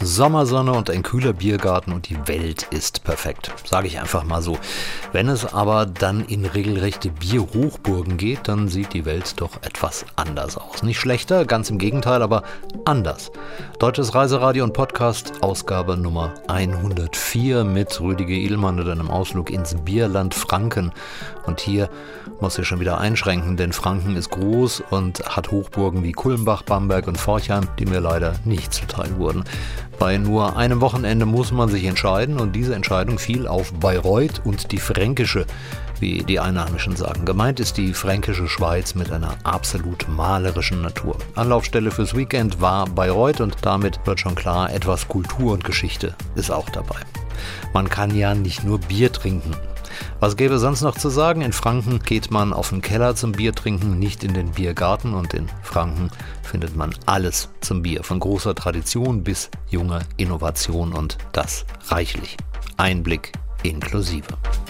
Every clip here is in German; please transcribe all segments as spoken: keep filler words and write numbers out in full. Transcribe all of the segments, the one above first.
Sommersonne und ein kühler Biergarten und die Welt ist perfekt. Sage ich einfach mal so. Wenn es aber dann in regelrechte Bierhochburgen geht, dann sieht die Welt doch etwas anders aus. Nicht schlechter, ganz im Gegenteil, aber anders. Deutsches Reiseradio und Podcast, Ausgabe Nummer hundertvier mit Rüdiger Edelmann und einem Ausflug ins Bierland Franken. Und hier muss ich schon wieder einschränken, denn Franken ist groß und hat Hochburgen wie Kulmbach, Bamberg und Forchheim, die mir leider nicht zuteil wurden. Bei nur einem Wochenende muss man sich entscheiden und diese Entscheidung fiel auf Bayreuth und die Fränkische, wie die Einheimischen sagen. Gemeint ist die Fränkische Schweiz mit einer absolut malerischen Natur. Anlaufstelle fürs Weekend war Bayreuth und damit wird schon klar, etwas Kultur und Geschichte ist auch dabei. Man kann ja nicht nur Bier trinken. Was gäbe sonst noch zu sagen? In Franken geht man auf den Keller zum Bier trinken, nicht in den Biergarten. Und in Franken findet man alles zum Bier, von großer Tradition bis junger Innovation und das reichlich. Einblick inklusive.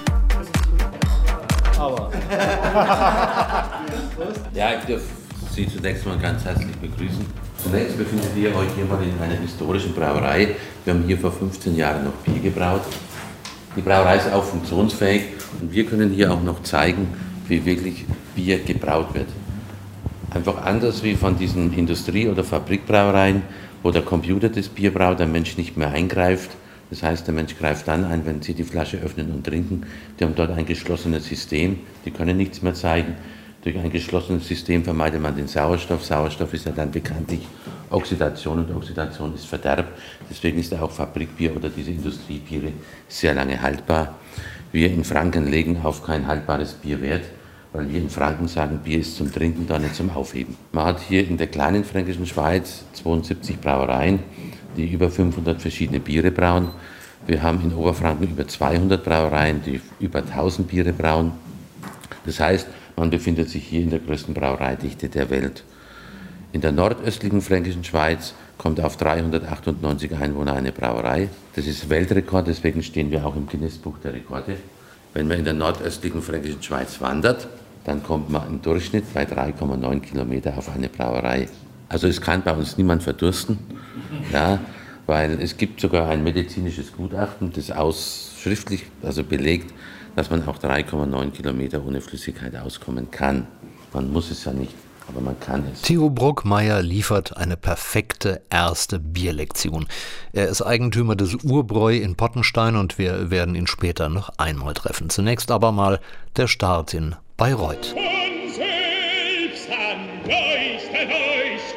Ja, ich darf Sie zunächst mal ganz herzlich begrüßen. Zunächst befindet ihr euch hier mal in einer historischen Brauerei. Wir haben hier vor fünfzehn Jahren noch Bier gebraut. Die Brauerei ist auch funktionsfähig und wir können hier auch noch zeigen, wie wirklich Bier gebraut wird. Einfach anders wie von diesen Industrie- oder Fabrikbrauereien, wo der Computer das Bier braut, der Mensch nicht mehr eingreift. Das heißt, der Mensch greift dann ein, wenn Sie die Flasche öffnen und trinken. Die haben dort ein geschlossenes System, die können nichts mehr zeigen. Durch ein geschlossenes System vermeidet man den Sauerstoff. Sauerstoff ist ja dann bekanntlich Oxidation und Oxidation ist Verderb. Deswegen ist auch Fabrikbier oder diese Industriebiere sehr lange haltbar. Wir in Franken legen auf kein haltbares Bier Wert, weil wir in Franken sagen, Bier ist zum Trinken, da nicht zum Aufheben. Man hat hier in der kleinen fränkischen Schweiz zweiundsiebzig Brauereien, die über fünfhundert verschiedene Biere brauen. Wir haben in Oberfranken über zweihundert Brauereien, die über tausend Biere brauen. Das heißt, man befindet sich hier in der größten Brauereidichte der Welt. In der nordöstlichen fränkischen Schweiz kommt auf dreihundertachtundneunzig Einwohner eine Brauerei. Das ist Weltrekord, deswegen stehen wir auch im Guinness-Buch der Rekorde. Wenn man in der nordöstlichen fränkischen Schweiz wandert, dann kommt man im Durchschnitt bei drei Komma neun Kilometer auf eine Brauerei. Also es kann bei uns niemand verdursten, ja, weil es gibt sogar ein medizinisches Gutachten, das ausschriftlich also belegt, dass man auch drei Komma neun Kilometer ohne Flüssigkeit auskommen kann. Man muss es ja nicht, aber man kann es. Theo Bruckmeier liefert eine perfekte erste Bierlektion. Er ist Eigentümer des Urbräu in Pottenstein und wir werden ihn später noch einmal treffen. Zunächst aber mal der Start in Bayreuth. Von selbst an leuchtet euch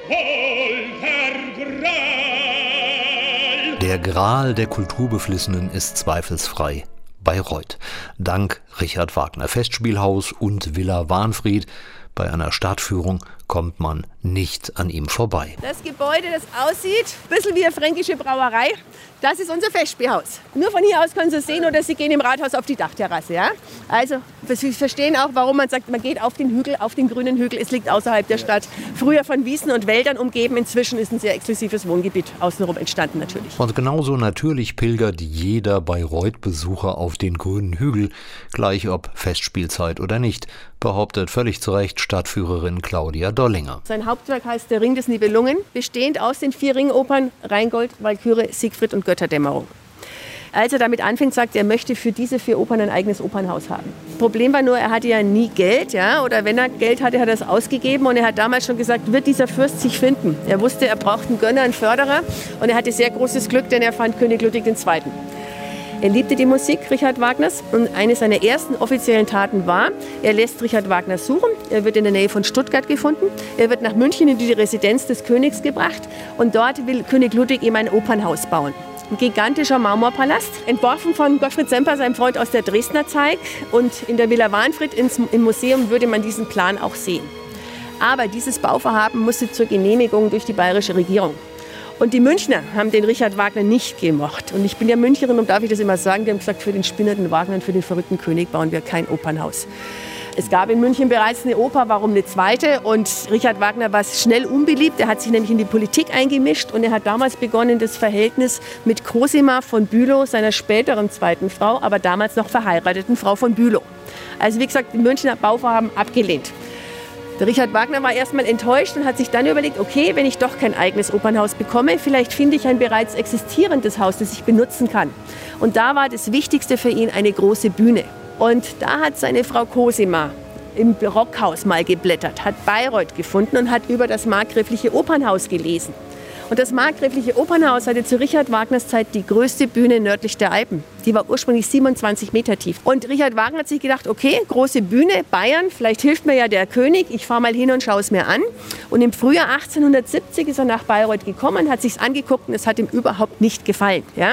wohl der Gral. Der Gral der Kulturbeflissenen ist zweifelsfrei Bayreuth. Dank Richard Wagner. Festspielhaus und Villa Wahnfried. Bei einer Stadtführung kommt man nicht an ihm vorbei. Das Gebäude, das aussieht, ein bisschen wie eine fränkische Brauerei, das ist unser Festspielhaus. Nur von hier aus können Sie es sehen oder Sie gehen im Rathaus auf die Dachterrasse. Ja? Also, Sie verstehen auch, warum man sagt, man geht auf den Hügel, auf den grünen Hügel. Es liegt außerhalb der Stadt. Früher von Wiesen und Wäldern umgeben, inzwischen ist ein sehr exklusives Wohngebiet außenrum entstanden natürlich. Und genauso natürlich pilgert jeder Bayreuth-Besucher auf den grünen Hügel, gleich ob Festspielzeit oder nicht, behauptet völlig zu Recht Stadtführerin Claudia Dollinger. Sein Hauptwerk heißt Der Ring des Nibelungen, bestehend aus den vier Ringopern Rheingold, Walküre, Siegfried und Götterdämmerung. Als er damit anfängt, sagt er, er möchte für diese vier Opern ein eigenes Opernhaus haben. Problem war nur, er hatte ja nie Geld, ja, oder wenn er Geld hatte, hat er es ausgegeben und er hat damals schon gesagt, wird dieser Fürst sich finden. Er wusste, er braucht einen Gönner, einen Förderer und er hatte sehr großes Glück, denn er fand König Ludwig der Zweite. Er liebte die Musik Richard Wagners und eine seiner ersten offiziellen Taten war, er lässt Richard Wagner suchen. Er wird in der Nähe von Stuttgart gefunden. Er wird nach München in die Residenz des Königs gebracht und dort will König Ludwig ihm ein Opernhaus bauen. Ein gigantischer Marmorpalast, entworfen von Gottfried Semper, seinem Freund aus der Dresdner Zeit. Und in der Villa Wahnfried ins, im Museum würde man diesen Plan auch sehen. Aber dieses Bauvorhaben musste zur Genehmigung durch die bayerische Regierung. Und die Münchner haben den Richard Wagner nicht gemocht. Und ich bin ja Münchnerin und darf ich das immer sagen, die haben gesagt, für den spinnernden Wagner und für den verrückten König bauen wir kein Opernhaus. Es gab in München bereits eine Oper, warum eine zweite? Und Richard Wagner war schnell unbeliebt. Er hat sich nämlich in die Politik eingemischt und er hat damals begonnen, das Verhältnis mit Cosima von Bülow, seiner späteren zweiten Frau, aber damals noch verheirateten Frau von Bülow. Also wie gesagt, die Münchner Bauvorhaben abgelehnt. Der Richard Wagner war erstmal enttäuscht und hat sich dann überlegt, okay, wenn ich doch kein eigenes Opernhaus bekomme, vielleicht finde ich ein bereits existierendes Haus, das ich benutzen kann. Und da war das Wichtigste für ihn eine große Bühne. Und da hat seine Frau Cosima im Barockhaus mal geblättert, hat Bayreuth gefunden und hat über das markgräfliche Opernhaus gelesen. Und das markgräfliche Opernhaus hatte zu Richard Wagners Zeit die größte Bühne nördlich der Alpen. Die war ursprünglich siebenundzwanzig Meter tief. Und Richard Wagner hat sich gedacht, okay, große Bühne, Bayern, vielleicht hilft mir ja der König, ich fahre mal hin und schaue es mir an. Und im Frühjahr achtzehnhundertsiebzig ist er nach Bayreuth gekommen, hat sich's angeguckt und es hat ihm überhaupt nicht gefallen. Ja?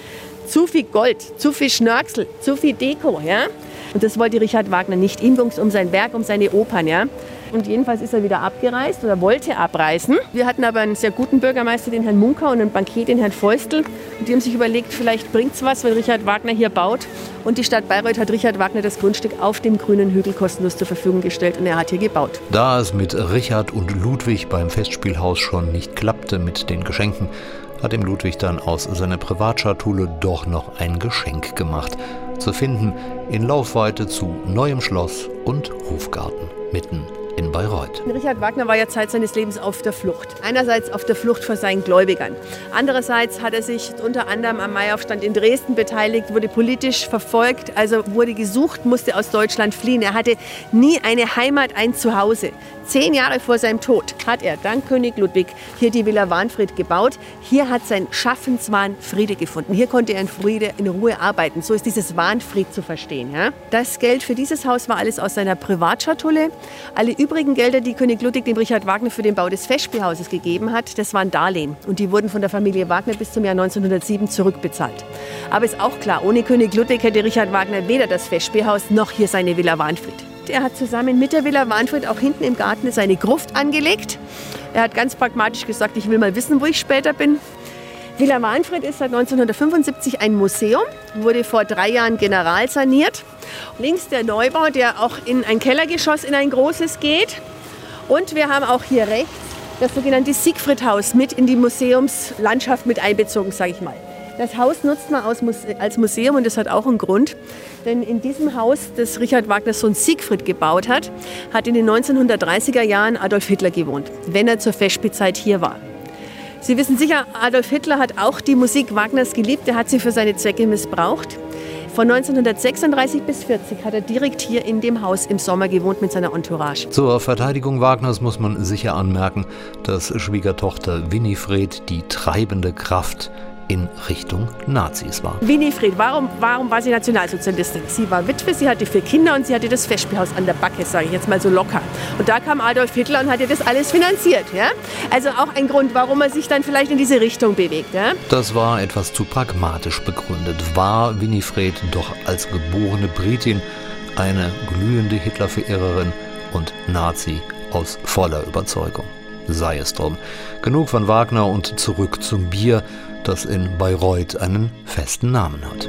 Zu viel Gold, zu viel Schnörkel, zu viel Deko. Ja? Und das wollte Richard Wagner nicht. Ihm ging es um sein Werk, um seine Opern. Ja? Und jedenfalls ist er wieder abgereist oder wollte abreisen. Wir hatten aber einen sehr guten Bürgermeister, den Herrn Munker, und einen Bankier, den Herrn Feustel. Und die haben sich überlegt, vielleicht bringt es was, wenn Richard Wagner hier baut. Und die Stadt Bayreuth hat Richard Wagner das Grundstück auf dem grünen Hügel kostenlos zur Verfügung gestellt und er hat hier gebaut. Da es mit Richard und Ludwig beim Festspielhaus schon nicht klappte mit den Geschenken, hat ihm Ludwig dann aus seiner Privatschatulle doch noch ein Geschenk gemacht. Zu finden in Laufweite zu neuem Schloss und Hofgarten mitten in Bayreuth. Richard Wagner war ja Zeit seines Lebens auf der Flucht. Einerseits auf der Flucht vor seinen Gläubigern. Andererseits hat er sich unter anderem am Maiaufstand in Dresden beteiligt, wurde politisch verfolgt, also wurde gesucht, musste aus Deutschland fliehen. Er hatte nie eine Heimat, ein Zuhause. Zehn Jahre vor seinem Tod hat er dank König Ludwig hier die Villa Wahnfried gebaut. Hier hat sein Schaffenswahn Friede gefunden. Hier konnte er in Friede, in Ruhe arbeiten. So ist dieses Wahnfried zu verstehen. Ja? Das Geld für dieses Haus war alles aus seiner Privatschatulle. Alle übrigen Gelder, die König Ludwig dem Richard Wagner für den Bau des Festspielhauses gegeben hat, das waren Darlehen. Und die wurden von der Familie Wagner bis zum Jahr neunzehnhundertsieben zurückbezahlt. Aber ist auch klar, ohne König Ludwig hätte Richard Wagner weder das Festspielhaus noch hier seine Villa Wahnfried. Er hat zusammen mit der Villa Wahnfried auch hinten im Garten seine Gruft angelegt. Er hat ganz pragmatisch gesagt, ich will mal wissen, wo ich später bin. Villa Wahnfried ist seit neunzehnhundertfünfundsiebzig ein Museum, wurde vor drei Jahren generalsaniert. Links der Neubau, der auch in ein Kellergeschoss in ein großes geht. Und wir haben auch hier rechts das sogenannte Siegfriedhaus mit in die Museumslandschaft mit einbezogen, sage ich mal. Das Haus nutzt man als Museum und das hat auch einen Grund. Denn in diesem Haus, das Richard Wagners Sohn Siegfried gebaut hat, hat in den neunzehnhundertdreißiger Jahren Adolf Hitler gewohnt, wenn er zur Festspielzeit hier war. Sie wissen sicher, Adolf Hitler hat auch die Musik Wagners geliebt, er hat sie für seine Zwecke missbraucht. Von neunzehnhundertsechsunddreißig bis vierzig hat er direkt hier in dem Haus im Sommer gewohnt mit seiner Entourage. Zur Verteidigung Wagners muss man sicher anmerken, dass Schwiegertochter Winifred die treibende Kraft in Richtung Nazis war. Winifred, warum, warum war sie Nationalsozialistin? Sie war Witwe, sie hatte vier Kinder und sie hatte das Festspielhaus an der Backe, sage ich jetzt mal so locker. Und da kam Adolf Hitler und hat ihr das alles finanziert. Ja? Also auch ein Grund, warum er sich dann vielleicht in diese Richtung bewegt. Ja? Das war etwas zu pragmatisch begründet. War Winifred doch als geborene Britin eine glühende Hitlerverehrerin und Nazi aus voller Überzeugung. Sei es drum. Genug von Wagner und zurück zum Bier, das in Bayreuth einen festen Namen hat.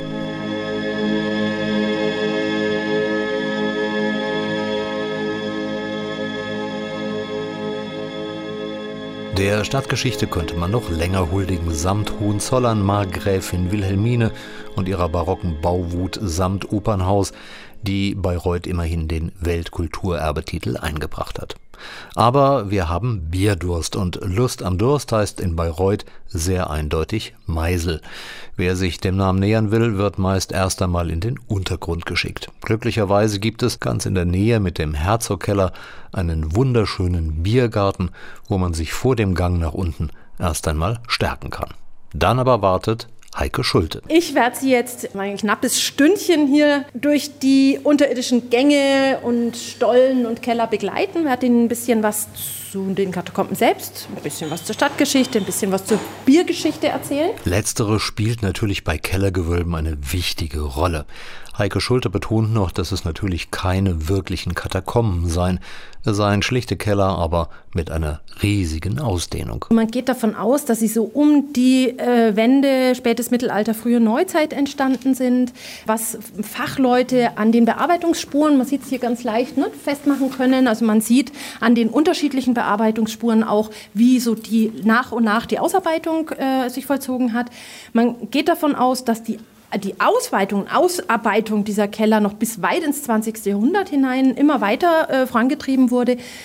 Der Stadtgeschichte könnte man noch länger huldigen, samt Hohenzollern, Markgräfin Wilhelmine und ihrer barocken Bauwut samt Opernhaus, die Bayreuth immerhin den Weltkulturerbetitel eingebracht hat. Aber wir haben Bierdurst und Lust am Durst heißt in Bayreuth sehr eindeutig Meisel. Wer sich dem Namen nähern will, wird meist erst einmal in den Untergrund geschickt. Glücklicherweise gibt es ganz in der Nähe mit dem Herzogkeller einen wunderschönen Biergarten, wo man sich vor dem Gang nach unten erst einmal stärken kann. Dann aber wartet Heike Schulte. Ich werde Sie jetzt ein knappes Stündchen hier durch die unterirdischen Gänge und Stollen und Keller begleiten. Werde Ihnen ein bisschen was zu den Katakomben selbst, ein bisschen was zur Stadtgeschichte, ein bisschen was zur Biergeschichte erzählen. Letztere spielt natürlich bei Kellergewölben eine wichtige Rolle. Heike Schulte betont noch, dass es natürlich keine wirklichen Katakomben seien. Es seien schlichte Keller, aber mit einer riesigen Ausdehnung. Man geht davon aus, dass sie so um die äh, Wende spätes Mittelalter, frühe Neuzeit entstanden sind, was Fachleute an den Bearbeitungsspuren, man sieht es hier ganz leicht, ne, festmachen können. Also man sieht an den unterschiedlichen Bearbeitungsspuren auch, wie so die nach und nach die Ausarbeitung äh, sich vollzogen hat. Man geht davon aus, dass die Die Ausweitung und Ausarbeitung dieser Keller noch bis weit ins zwanzigste Jahrhundert hinein immer weiter äh, vorangetrieben wurde.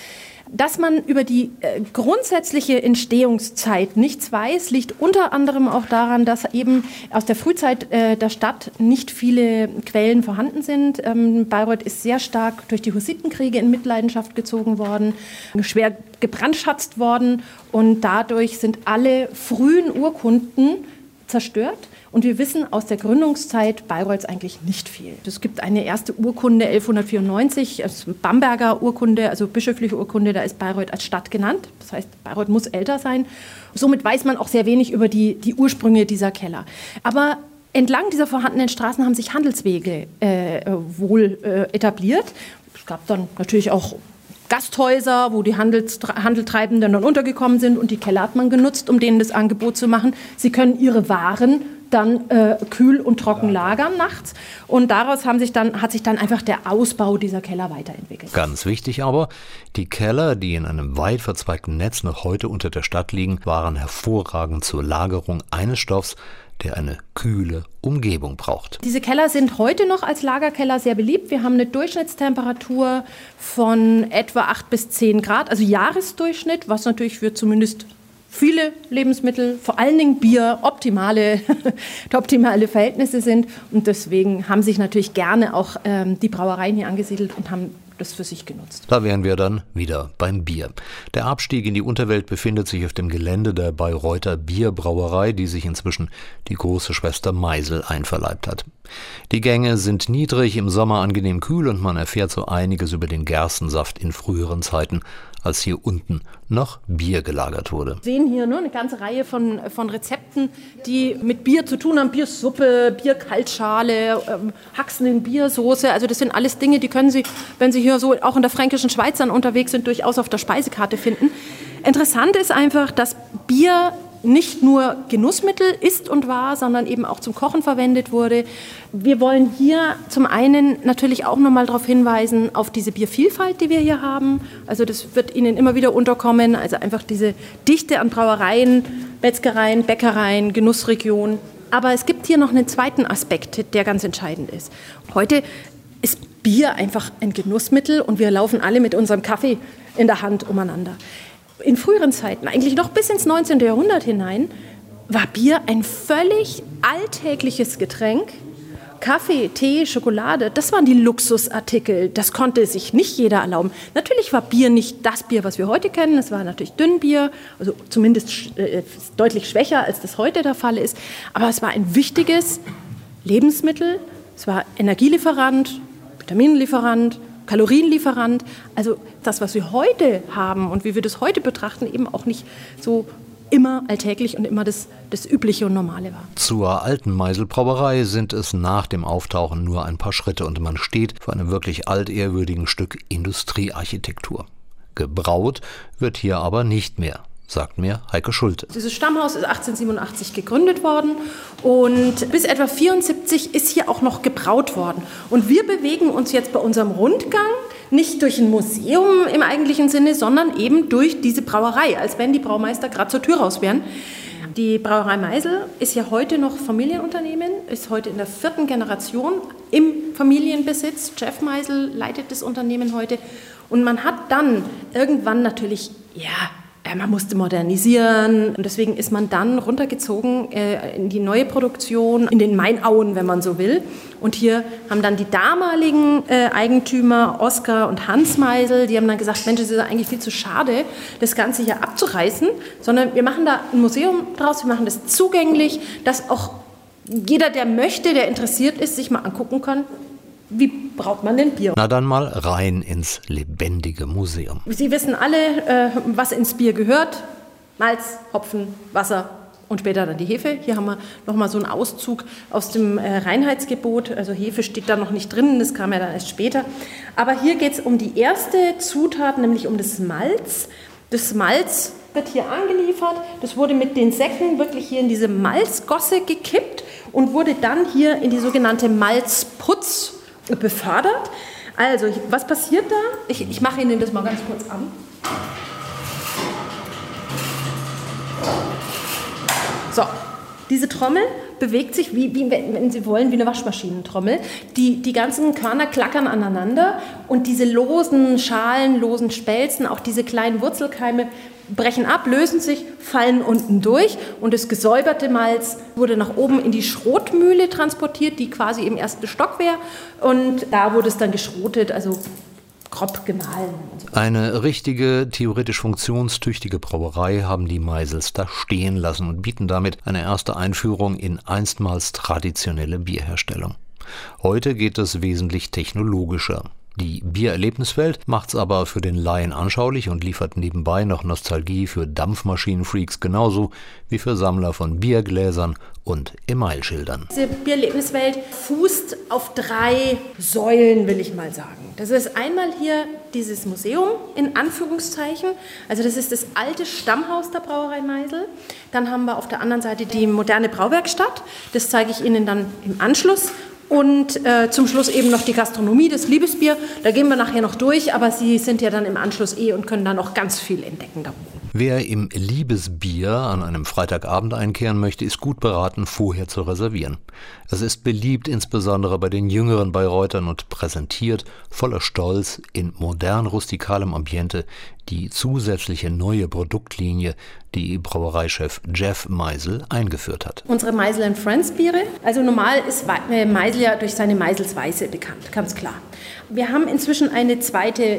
Dass man über die äh, grundsätzliche Entstehungszeit nichts weiß, liegt unter anderem auch daran, dass eben aus der Frühzeit äh, der Stadt nicht viele Quellen vorhanden sind. Ähm, Bayreuth ist sehr stark durch die Hussitenkriege in Mitleidenschaft gezogen worden, schwer gebrandschatzt worden und dadurch sind alle frühen Urkunden zerstört. Und wir wissen aus der Gründungszeit Bayreuths eigentlich nicht viel. Es gibt eine erste Urkunde elfhundertvierundneunzig, also Bamberger Urkunde, also bischöfliche Urkunde, da ist Bayreuth als Stadt genannt. Das heißt, Bayreuth muss älter sein. Somit weiß man auch sehr wenig über die, die Ursprünge dieser Keller. Aber entlang dieser vorhandenen Straßen haben sich Handelswege äh, wohl äh, etabliert. Es gab dann natürlich auch Gasthäuser, wo die Handelstre- Handeltreibenden dann untergekommen sind und die Keller hat man genutzt, um denen das Angebot zu machen. Sie können ihre Waren dann äh, kühl und trocken lagern nachts und daraus haben sich dann, hat sich dann einfach der Ausbau dieser Keller weiterentwickelt. Ganz wichtig aber, die Keller, die in einem weit verzweigten Netz noch heute unter der Stadt liegen, waren hervorragend zur Lagerung eines Stoffs, der eine kühle Umgebung braucht. Diese Keller sind heute noch als Lagerkeller sehr beliebt. Wir haben eine Durchschnittstemperatur von etwa acht bis zehn Grad, also Jahresdurchschnitt, was natürlich für zumindest viele Lebensmittel, vor allen Dingen Bier, optimale, optimale Verhältnisse sind. Und deswegen haben sich natürlich gerne auch ähm, die Brauereien hier angesiedelt und haben das für sich genutzt. Da wären wir dann wieder beim Bier. Der Abstieg in die Unterwelt befindet sich auf dem Gelände der Bayreuther Bierbrauerei, die sich inzwischen die große Schwester Meisel einverleibt hat. Die Gänge sind niedrig, im Sommer angenehm kühl und man erfährt so einiges über den Gerstensaft in früheren Zeiten, als hier unten noch Bier gelagert wurde. Wir sehen hier nur eine ganze Reihe von, von Rezepten, die mit Bier zu tun haben. Biersuppe, Bierkaltschale, ähm, Haxen in Biersoße. Also das sind alles Dinge, die können Sie, wenn Sie hier so auch in der fränkischen Schweiz dann unterwegs sind, durchaus auf der Speisekarte finden. Interessant ist einfach, dass Bier nicht nur Genussmittel ist und war, sondern eben auch zum Kochen verwendet wurde. Wir wollen hier zum einen natürlich auch nochmal darauf hinweisen, auf diese Biervielfalt, die wir hier haben. Also das wird Ihnen immer wieder unterkommen, also einfach diese Dichte an Brauereien, Metzgereien, Bäckereien, Genussregionen. Aber es gibt hier noch einen zweiten Aspekt, der ganz entscheidend ist. Heute ist Bier einfach ein Genussmittel und wir laufen alle mit unserem Kaffee in der Hand umeinander. In früheren Zeiten, eigentlich noch bis ins neunzehnten Jahrhundert hinein, war Bier ein völlig alltägliches Getränk. Kaffee, Tee, Schokolade, das waren die Luxusartikel. Das konnte sich nicht jeder erlauben. Natürlich war Bier nicht das Bier, was wir heute kennen. Es war natürlich Dünnbier, also zumindest äh, deutlich schwächer, als das heute der Fall ist. Aber es war ein wichtiges Lebensmittel. Es war Energielieferant, Vitaminlieferant, Kalorienlieferant, also das, was wir heute haben und wie wir das heute betrachten, eben auch nicht so immer alltäglich und immer das, das Übliche und Normale war. Zur alten Meisel-Brauerei sind es nach dem Auftauchen nur ein paar Schritte und man steht vor einem wirklich altehrwürdigen Stück Industriearchitektur. Gebraut wird hier aber nicht mehr, sagt mir Heike Schulte. Dieses Stammhaus ist achtzehnhundertsiebenundachtzig gegründet worden und bis etwa vierundsiebzig ist hier auch noch gebraut worden. Und wir bewegen uns jetzt bei unserem Rundgang nicht durch ein Museum im eigentlichen Sinne, sondern eben durch diese Brauerei, als wenn die Braumeister gerade zur Tür raus wären. Die Brauerei Meisel ist ja heute noch Familienunternehmen, ist heute in der vierten Generation im Familienbesitz. Jeff Meisel leitet das Unternehmen heute und man hat dann irgendwann natürlich, ja, man musste modernisieren und deswegen ist man dann runtergezogen äh, in die neue Produktion, in den Mainauen, wenn man so will. Und hier haben dann die damaligen äh, Eigentümer, Oskar und Hans Meisel, die haben dann gesagt, Mensch, es ist eigentlich viel zu schade, das Ganze hier abzureißen, sondern wir machen da ein Museum draus, wir machen das zugänglich, dass auch jeder, der möchte, der interessiert ist, sich mal angucken kann, wie braut man denn Bier? Na dann mal rein ins lebendige Museum. Sie wissen alle, äh, was ins Bier gehört. Malz, Hopfen, Wasser und später dann die Hefe. Hier haben wir nochmal so einen Auszug aus dem äh, Reinheitsgebot. Also Hefe steht da noch nicht drin, das kam ja dann erst später. Aber hier geht es um die erste Zutat, nämlich um das Malz. Das Malz wird hier angeliefert. Das wurde mit den Säcken wirklich hier in diese Malzgosse gekippt und wurde dann hier in die sogenannte Malzputz befördert. Also, was passiert da? Ich, ich mache Ihnen das mal ganz kurz an. So, diese Trommel bewegt sich, wie, wie wenn, wenn Sie wollen, wie eine Waschmaschinentrommel. Die, die ganzen Körner klackern aneinander und diese losen Schalen, losen Spelzen, auch diese kleinen Wurzelkeime brechen ab, lösen sich, fallen unten durch und das gesäuberte Malz wurde nach oben in die Schrotmühle transportiert, die quasi im ersten Stock wäre, und da wurde es dann geschrotet, also grob gemahlen. Und so. Eine richtige, theoretisch funktionstüchtige Brauerei haben die Meisels da stehen lassen und bieten damit eine erste Einführung in einstmals traditionelle Bierherstellung. Heute geht es wesentlich technologischer. Die Biererlebniswelt macht's aber für den Laien anschaulich und liefert nebenbei noch Nostalgie für Dampfmaschinenfreaks genauso wie für Sammler von Biergläsern und Emailschildern. Diese Biererlebniswelt fußt auf drei Säulen, will ich mal sagen. Das ist einmal hier dieses Museum, in Anführungszeichen. Also das ist das alte Stammhaus der Brauerei Meisel. Dann haben wir auf der anderen Seite die moderne Brauwerkstatt. Das zeige ich Ihnen dann im Anschluss. Und äh, zum Schluss eben noch die Gastronomie, das Liebesbier. Da gehen wir nachher noch durch, aber Sie sind ja dann im Anschluss eh und können da noch ganz viel entdecken da oben. Wer im Liebesbier an einem Freitagabend einkehren möchte, ist gut beraten, vorher zu reservieren. Es ist beliebt, insbesondere bei den jüngeren Bayreutern, und präsentiert voller Stolz in modern rustikalem Ambiente die zusätzliche neue Produktlinie, die Brauereichef Jeff Meisel eingeführt hat. Unsere Meisel and Friends Biere. Also normal ist Meisel ja durch seine Meiselsweiße bekannt, ganz klar. Wir haben inzwischen eine zweite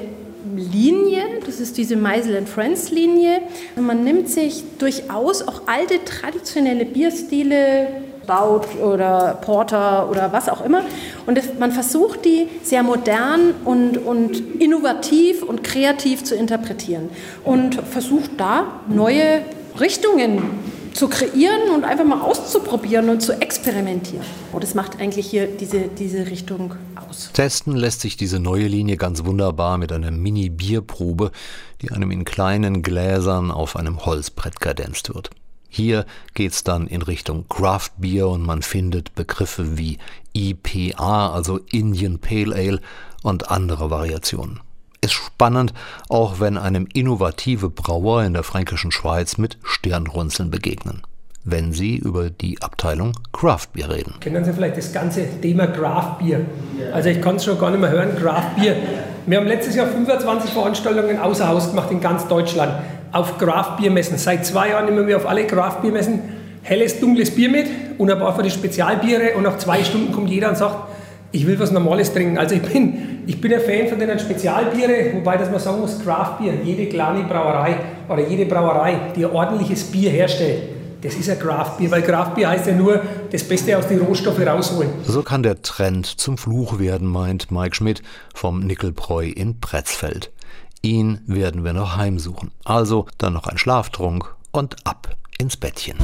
Linie, das ist diese Meisel and Friends Linie. Und man nimmt sich durchaus auch alte traditionelle Bierstile, Stout oder Porter oder was auch immer, und das, man versucht die sehr modern und, und innovativ und kreativ zu interpretieren und versucht da neue Richtungen zu kreieren und einfach mal auszuprobieren und zu experimentieren. Und das macht eigentlich hier diese, diese Richtung aus. Testen lässt sich diese neue Linie ganz wunderbar mit einer Mini-Bierprobe, die einem in kleinen Gläsern auf einem Holzbrett kredenzt wird. Hier geht's dann in Richtung Craft Beer und man findet Begriffe wie I P A, also Indian Pale Ale, und andere Variationen. Ist spannend, auch wenn einem innovative Brauer in der fränkischen Schweiz mit Stirnrunzeln begegnen, wenn sie über die Abteilung Craft Beer reden. Kennen Sie vielleicht das ganze Thema Craft Beer? Also ich kann es schon gar nicht mehr hören, Craft Beer. Wir haben letztes Jahr fünfundzwanzig Veranstaltungen außer Haus gemacht in ganz Deutschland auf Craft Beer Messen. Seit zwei Jahren nehmen wir auf alle Craft Beer Messen helles, dunkles Bier mit und ein paar für die Spezialbiere, und nach zwei Stunden kommt jeder und sagt, ich will was Normales trinken. Also ich bin, ich bin ein Fan von den Spezialbiere, wobei dass man sagen muss, Craft Beer, jede kleine Brauerei oder jede Brauerei, die ein ordentliches Bier herstellt, das ist ein Craft Beer, weil Craft Beer heißt ja nur, das Beste aus den Rohstoffen rausholen. So kann der Trend zum Fluch werden, meint Mike Schmidt vom Nickelbräu in Pretzfeld. Ihn werden wir noch heimsuchen. Also dann noch ein Schlaftrunk und ab ins Bettchen.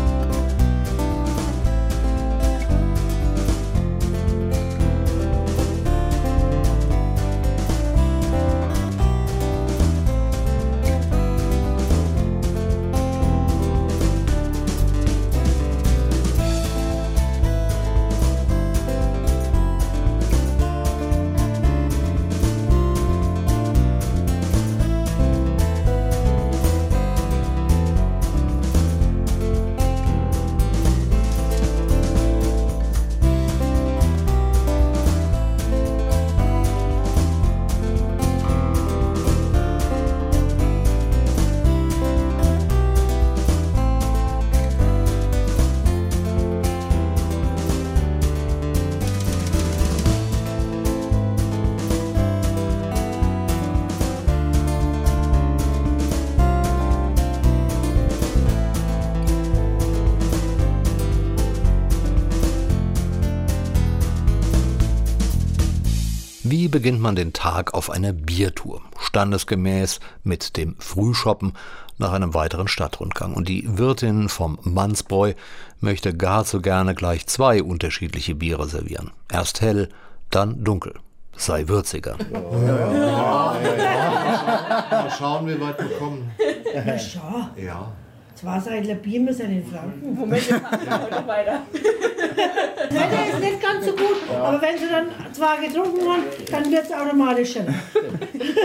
Wie beginnt man den Tag auf einer Biertour? Standesgemäß mit dem Frühschoppen nach einem weiteren Stadtrundgang. Und die Wirtin vom Mannsbräu möchte gar zu gerne gleich zwei unterschiedliche Biere servieren. Erst hell, dann dunkel. Sei würziger. Ja, ja, ja, ja. Mal schauen, wie weit wir kommen. Na schau. Ja. Das war ein Bier, wir sind in Franken. Moment, wir machen heute weiter. Das Wetter ist nicht ganz so gut, aber wenn sie dann zwar getrunken haben, dann wird es automatisch schön.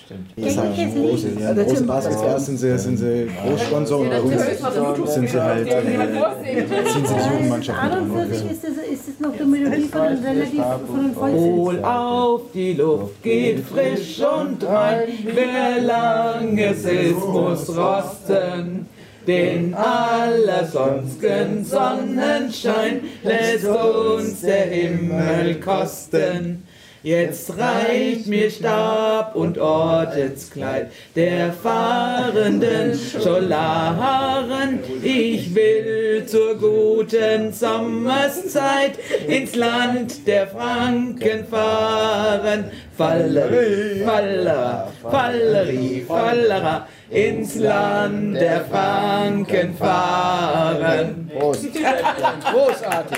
Das ist halt große, ja, große Basis. Erst sind sie, sind sie Großsponsor und bei uns sind sie halt, äh, ziehen sie die Jugendmannschaft mit an. einundvierzig ist das, ist das noch die Melodie von den relativ von den Hol auf, die Luft geht frisch und rein, wer langes ist, muss rosten. Den allersonstigen Sonnenschein lässt uns der Himmel kosten. Jetzt reicht mir Stab und Ordenskleid der fahrenden Scholaren. Ich will zur guten Sommerszeit ins Land der Franken fahren. Falleri, Fallera, Falleri, Fallera, ins Land der Franken fahren. Prost. Großartig.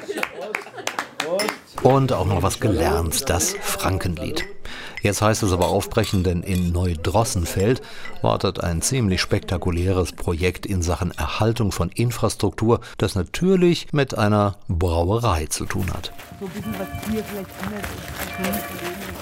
Und auch noch was gelernt, das Frankenlied. Jetzt heißt es aber aufbrechen, denn in Neudrossenfeld wartet ein ziemlich spektakuläres Projekt in Sachen Erhaltung von Infrastruktur, das natürlich mit einer Brauerei zu tun hat. So ein bisschen was hier vielleicht anders ist.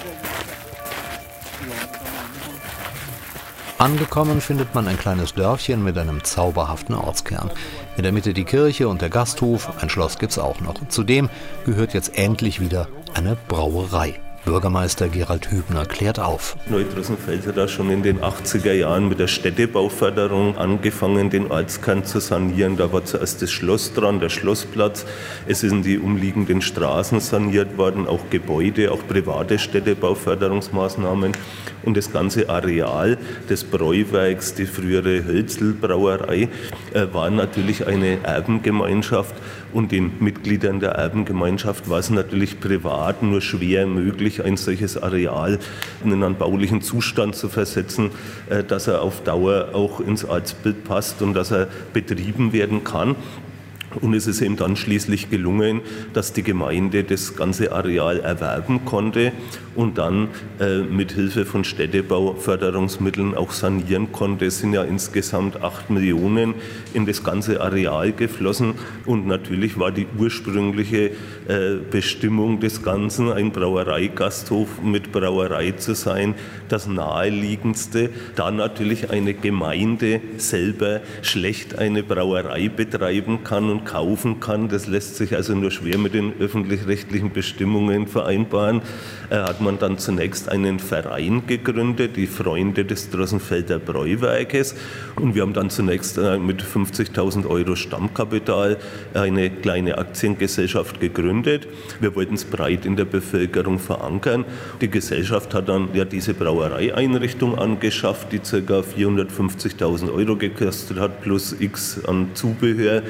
Angekommen findet man ein kleines Dörfchen mit einem zauberhaften Ortskern. In der Mitte die Kirche und der Gasthof, ein Schloss gibt's auch noch. Zudem gehört jetzt endlich wieder eine Brauerei. Bürgermeister Gerald Hübner klärt auf. Neudrossenfeld hat da schon in den achtziger Jahren mit der Städtebauförderung angefangen, den Ortskern zu sanieren. Da war zuerst das Schloss dran, der Schlossplatz. Es sind die umliegenden Straßen saniert worden, auch Gebäude, auch private Städtebauförderungsmaßnahmen. Und das ganze Areal des Bräuwerks, die frühere Hölzl-Brauerei, äh, war natürlich eine Erbengemeinschaft. Und den Mitgliedern der Erbengemeinschaft war es natürlich privat nur schwer möglich, ein solches Areal in einen baulichen Zustand zu versetzen, äh, dass er auf Dauer auch ins Ortsbild passt und dass er betrieben werden kann. Und es ist ihm dann schließlich gelungen, dass die Gemeinde das ganze Areal erwerben konnte und dann äh, mit Hilfe von Städtebauförderungsmitteln auch sanieren konnte. Es sind ja insgesamt acht Millionen in das ganze Areal geflossen. Und natürlich war die ursprüngliche äh, Bestimmung des Ganzen, ein Brauereigasthof mit Brauerei zu sein, das naheliegendste. Da natürlich eine Gemeinde selber schlecht eine Brauerei betreiben kann und kaufen kann. Das lässt sich also nur schwer mit den öffentlich-rechtlichen Bestimmungen vereinbaren. Äh, hat man dann zunächst einen Verein gegründet, die Freunde des Drossenfelder Bräuwerkes. Und wir haben dann zunächst äh, mit fünfzigtausend Euro Stammkapital eine kleine Aktiengesellschaft gegründet. Wir wollten es breit in der Bevölkerung verankern. Die Gesellschaft hat dann ja diese Brauereieinrichtung angeschafft, die ca. vierhundertfünfzigtausend Euro gekostet hat, plus X an Zubehör.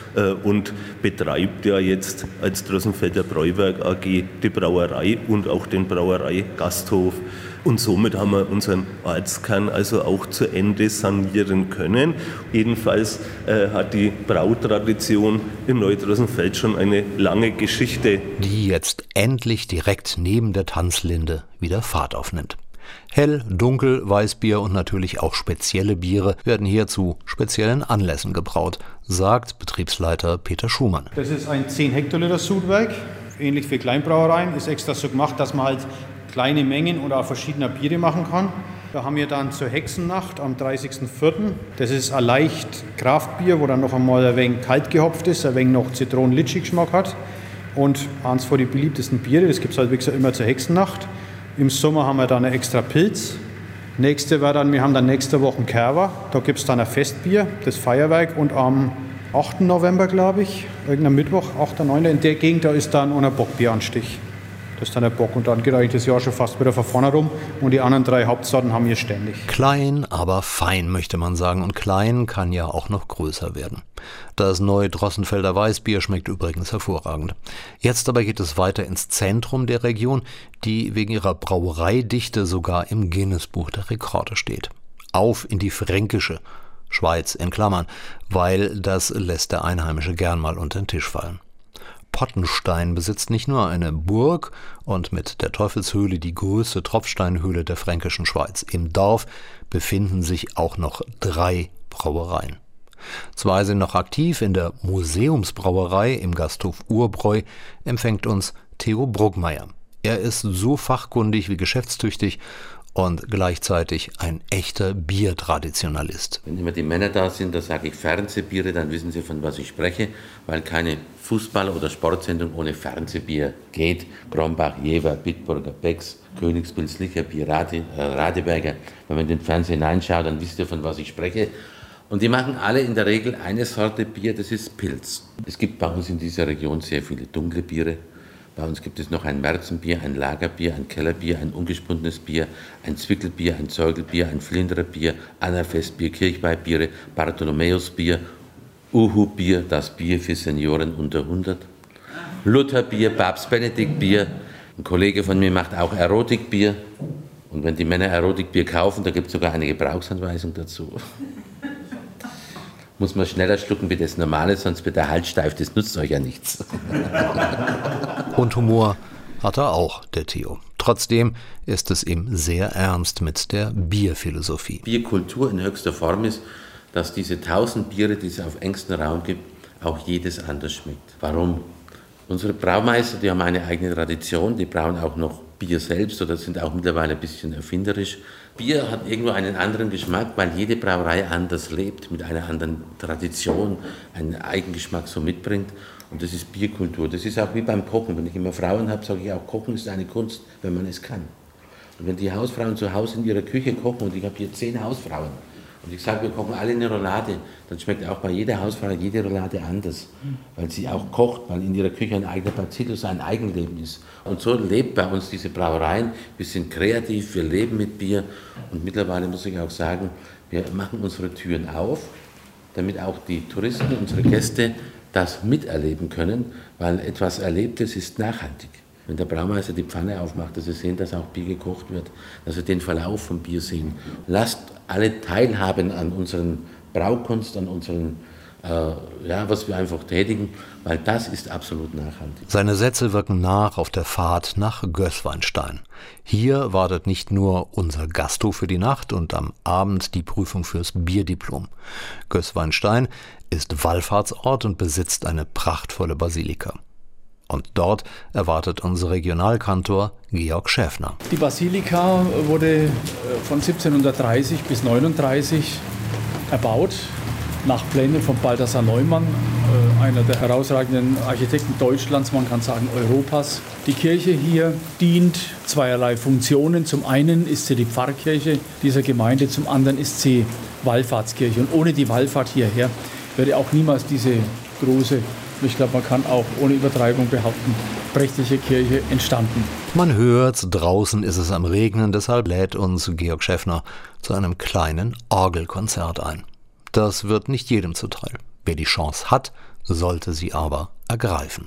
Und betreibt ja jetzt als Drossenfelder Bräuwerk A G die Brauerei und auch den Brauereigasthof. Und somit haben wir unseren Ortskern also auch zu Ende sanieren können. Jedenfalls äh, hat die Brautradition in Neudrossenfeld schon eine lange Geschichte, die jetzt endlich direkt neben der Tanzlinde wieder Fahrt aufnimmt. Hell, Dunkel, Weißbier und natürlich auch spezielle Biere werden hier zu speziellen Anlässen gebraut, sagt Betriebsleiter Peter Schumann. Das ist ein zehn Hektoliter Sudwerk, ähnlich wie Kleinbrauereien, ist extra so gemacht, dass man halt kleine Mengen oder auch verschiedene Biere machen kann. Da haben wir dann zur Hexennacht am dreißigsten vierten Das ist ein leicht Kraftbier, wo dann noch einmal ein wenig kalt gehopft ist, ein wenig noch Zitronen-Litschig-Geschmack hat. Und eins von den beliebtesten Biere, das gibt es halt wie gesagt immer zur Hexennacht. Im Sommer haben wir dann ein extra Pilz. Nächste war dann, wir haben dann nächste Woche Kerwa. Da gibt es dann ein Festbier, das Feuerwerk. Und am achten November, glaube ich, irgendein Mittwoch, achter neunter in der Gegend, da ist dann ein Bockbieranstich. Das ist dann der Bock. Und dann geht eigentlich das Jahr schon fast wieder von vorne rum. Und die anderen drei Hauptsorten haben wir ständig. Klein, aber fein, möchte man sagen. Und klein kann ja auch noch größer werden. Das neue Drossenfelder Weißbier schmeckt übrigens hervorragend. Jetzt aber geht es weiter ins Zentrum der Region, die wegen ihrer Brauereidichte sogar im Guinness-Buch der Rekorde steht. Auf in die fränkische Schweiz in Klammern, weil das lässt der Einheimische gern mal unter den Tisch fallen. Pottenstein besitzt nicht nur eine Burg und mit der Teufelshöhle die größte Tropfsteinhöhle der fränkischen Schweiz. Im Dorf befinden sich auch noch drei Brauereien. Zwei sind noch aktiv. In der Museumsbrauerei im Gasthof Urbräu empfängt uns Theo Bruckmeier. Er ist so fachkundig wie geschäftstüchtig und gleichzeitig ein echter Biertraditionalist. Wenn immer die Männer da sind, da sage ich Fernsehbiere, dann wissen sie, von was ich spreche, weil keine Fußball- oder Sportsendung ohne Fernsehbier geht. Brombach, Jever, Bitburger, Becks, Königspilz, Licherbier, Rade, äh, Radeberger. Wenn man in den Fernseher hineinschaut, dann wisst ihr, von was ich spreche. Und die machen alle in der Regel eine Sorte Bier, das ist Pilz. Es gibt bei uns in dieser Region sehr viele dunkle Biere. Bei uns gibt es noch ein Märzenbier, ein Lagerbier, ein Kellerbier, ein ungespundenes Bier, ein Zwickelbier, ein Zeugelbier, ein Flindererbier, Annafestbier, Kirchweihbiere, Bartholomäusbier, Uhu-Bier, das Bier für Senioren unter hundert, Lutherbier, Papst-Benedikt-Bier. Ein Kollege von mir macht auch Erotikbier. Und wenn die Männer Erotikbier kaufen, da gibt es sogar eine Gebrauchsanweisung dazu. Muss man schneller schlucken wie das Normale, sonst wird der Hals steif, das nutzt euch ja nichts. Und Humor hat er auch, der Theo. Trotzdem ist es ihm sehr ernst mit der Bierphilosophie. Bierkultur in höchster Form ist, dass diese tausend Biere, die es auf engstem Raum gibt, auch jedes anders schmeckt. Warum? Unsere Braumeister, die haben eine eigene Tradition, die brauen auch noch Bier selbst oder sind auch mittlerweile ein bisschen erfinderisch. Bier hat irgendwo einen anderen Geschmack, weil jede Brauerei anders lebt, mit einer anderen Tradition, einen Eigengeschmack so mitbringt. Und das ist Bierkultur. Das ist auch wie beim Kochen. Wenn ich immer Frauen habe, sage ich auch, Kochen ist eine Kunst, wenn man es kann. Und wenn die Hausfrauen zu Hause in ihrer Küche kochen, und ich habe hier zehn Hausfrauen, und ich sage, wir kochen alle eine Roulade, dann schmeckt auch bei jeder Hausfrau jede Roulade anders, weil sie auch kocht, weil in ihrer Küche ein eigener Bacillus, ein Eigenleben ist. Und so lebt bei uns diese Brauereien. Wir sind kreativ, wir leben mit Bier und mittlerweile muss ich auch sagen, wir machen unsere Türen auf, damit auch die Touristen, unsere Gäste das miterleben können, weil etwas Erlebtes ist nachhaltig. Wenn der Braumeister die Pfanne aufmacht, dass Sie sehen, dass auch Bier gekocht wird, dass Sie den Verlauf vom Bier sehen. Lasst alle teilhaben an unseren Braukunst, an unseren, äh, ja, was wir einfach tätigen, weil das ist absolut nachhaltig. Seine Sätze wirken nach auf der Fahrt nach Gößweinstein. Hier wartet nicht nur unser Gasthof für die Nacht und am Abend die Prüfung fürs Bierdiplom. Gößweinstein ist Wallfahrtsort und besitzt eine prachtvolle Basilika. Und dort erwartet unser Regionalkantor Georg Schäffner. Die Basilika wurde von siebzehnhundertdreißig bis neununddreißig erbaut, nach Plänen von Balthasar Neumann, einer der herausragenden Architekten Deutschlands, man kann sagen Europas. Die Kirche hier dient zweierlei Funktionen. Zum einen ist sie die Pfarrkirche dieser Gemeinde, zum anderen ist sie Wallfahrtskirche. Und ohne die Wallfahrt hierher wäre auch niemals diese große, ich glaube, man kann auch ohne Übertreibung behaupten, prächtige Kirche entstanden. Man hört, draußen ist es am Regnen, deshalb lädt uns Georg Schäffner zu einem kleinen Orgelkonzert ein. Das wird nicht jedem zuteil. Wer die Chance hat, sollte sie aber ergreifen.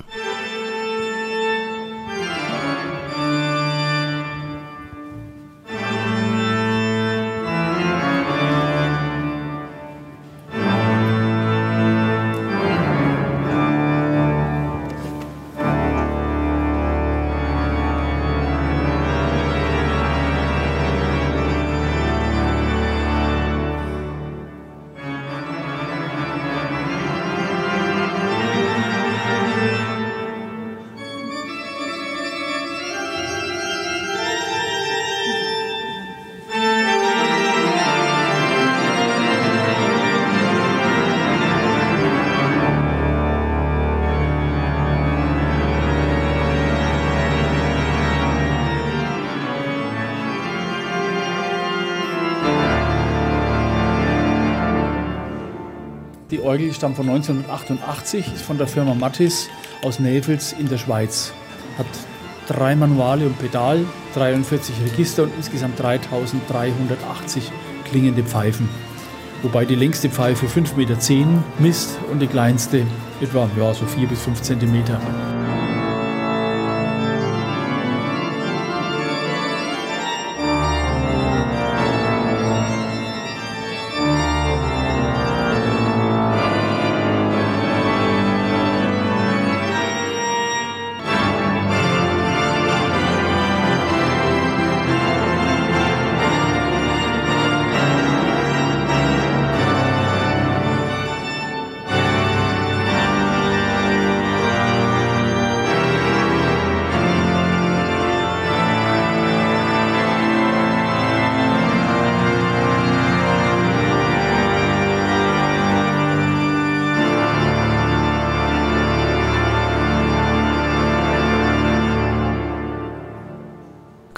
Die Orgel stammt von neunzehnhundertachtundachtzig, ist von der Firma Mattis aus Näfels in der Schweiz. Hat drei Manuale und Pedal, dreiundvierzig Register und insgesamt dreitausenddreihundertachtzig klingende Pfeifen. Wobei die längste Pfeife fünf Meter zehn misst und die kleinste etwa ja, so vier bis fünf Zentimeter.